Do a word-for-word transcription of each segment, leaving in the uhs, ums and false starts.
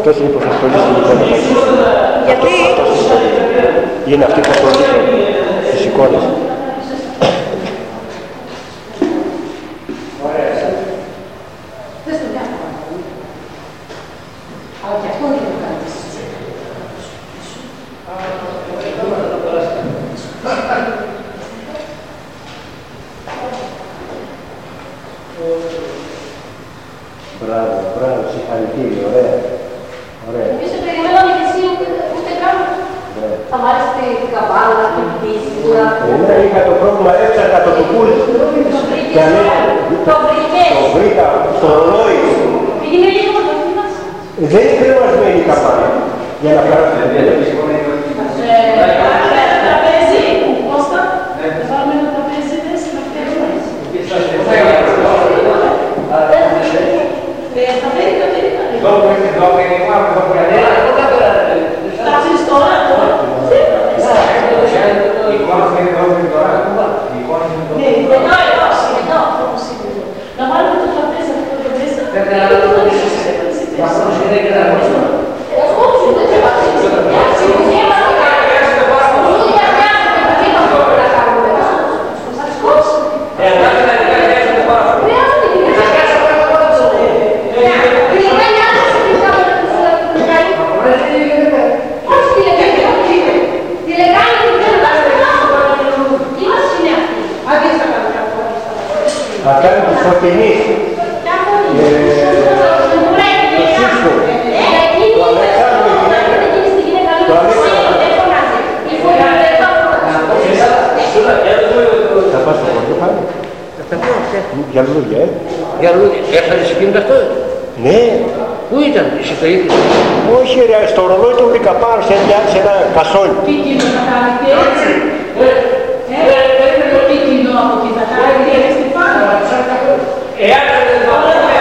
Αυτός είναι που θα στολίσει την εικόνα. Γιατί? Είναι αυτή που θα στολίσει τις εικόνες. Μπράβο, μπράβο, συγχαρητήρια, ωραία. Ωραία. Εμείς σε περιμέναμε και εσύ ούτε καν. Θα βάλεις την καβάλα, την πίστα. Εμένα είχα το πρόβλημα, έψαχα το τουκούλι. Το βρήκες. Το βρήκα στο ρολόι. Πήγαινε λίγο το θυμάς. Δεν είναι κρεμασμένη η καβάλα. Για να περάσει. Τραπέζι, Κώστα. Θα βάλουμε ένα τραπέζι μέσα να φτιάξουμε. Θα φέρει το τελικά. Θα αφήσεις τώρα, τώρα. Ναι, εδώ, εδώ, εδώ. Να βάλουμε το τραπέζι αυτό το μέσα. Θα κάνει τη φωτεινή. Το σύστο. Το Αλέξανδρο. Το Αλέξανδρο. Θα πας στο χωριό πάλι. Για λουλούδια, ε. Για λουλούδια. Έφτανες εκείνη αυτό. Ναι. Πού ήταν, εσύ το ίδιο. Όχι ρε, στο ρολόι το βρήκα πάνω σε ένα κασόνι. Τι κοινό θα κάνετε έτσι. Τι κοινό από εκεί θα κάνετε έτσι πάνω. Εάν δεν το Όχι.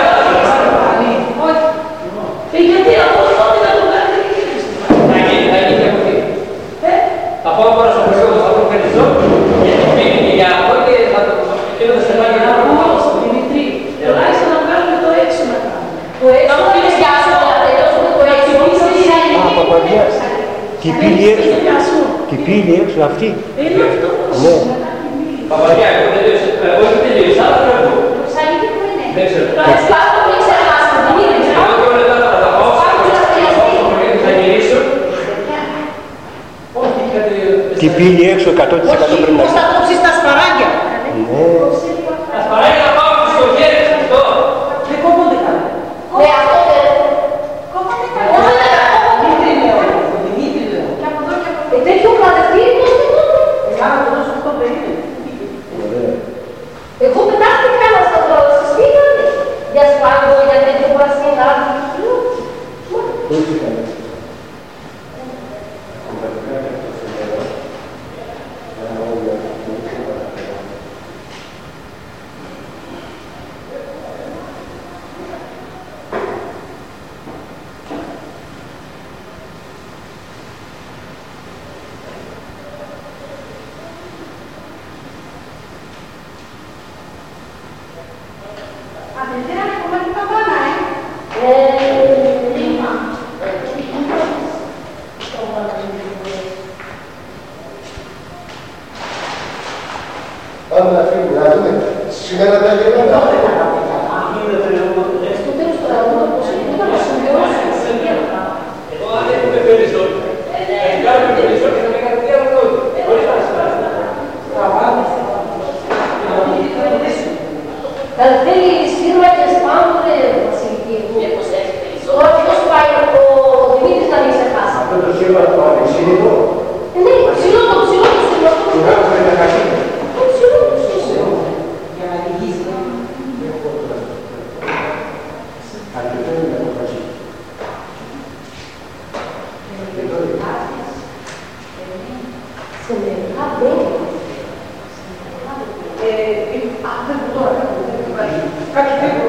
Γιατί αυτό τότε θα το κάνετε και έτσι. θα γίνει, θα γίνει από εκεί. Θα πάω τώρα στο χωριό, θα το ευχαριστώ. Γιατί πήγαινε για αυτό και θα το θέλω να σε πάει για να το πάω. Δημητρή, τουλάχιστον να κάνουμε το έξω να κάνουμε. Το έξω να πιάσουμε, να τελειώσουμε το έξω. Α, παπαγιά. Τι πύλη έξω. Τι πύλη έξω αυτή. Είναι αυτό. Ναι. Παπαγιά, εγώ τελείωσα. Όχι τελείωσα, αλλά δεν έχω. Ψαλίκη που είναι. Δεν ξέρω. Το εξπάτω μην ξεχάσετε, δεν είναι. Εγώ δύο λεπτά τώρα θα πάω. Θα γυρίσω. Όχι, κάτι... Τι πύλη έξω εκατό τοις εκατό πρέπει να Πώς είναι. θα κόψεις τα σπαράγγια. Ναι. Τα σπαράγγια να πάω στο χέρι, αυτό. Δεν κόβονται καλά. Ναι, αυτό δεν. Κόβονται καλά. Δημήτρη λέω. Δημήτρη λέω. Και από εδώ και από εδώ. Τέτοιο κατευθύνει πώς δεν κόβονται. Κάνω το δώσω αυτό περίπου. Εγώ πετάχτηκα να σας δω στις φύγανε. Για σπάγκο, για τέτοιο πρασινά. Όχι καλά. Πάμε να φύγουμε, να δούμε. Σήμερα τα γεγονότα. Στο τέλος του τραγούδου, πώς είναι, δεν θα μας συμβιώσει. Εγώ αν έχουμε περισσότερο. Αν κάνουμε περισσότερο, θα με κατευθείαν τότε. Χωρίς να σπάσει. Θέλει σύρμα και σπάνδρε, Βασιλική. Μήπως έχει περισσότερο. Τώρα ποιος πάει ο Δημήτρης να μην ξεχάσει. Αυτό το σύρμα το ανεξήλυτο. Ναι, ψηλό το ψηλό το ψηλό. Του γράφουμε τα καθήκια. Το ψηλό το ψηλό. Για να λυγίζει. Αρκετό είναι το χασί. Σε μερικά μπαίνει. Ε, α, δεν μπορώ τώρα. Κάτι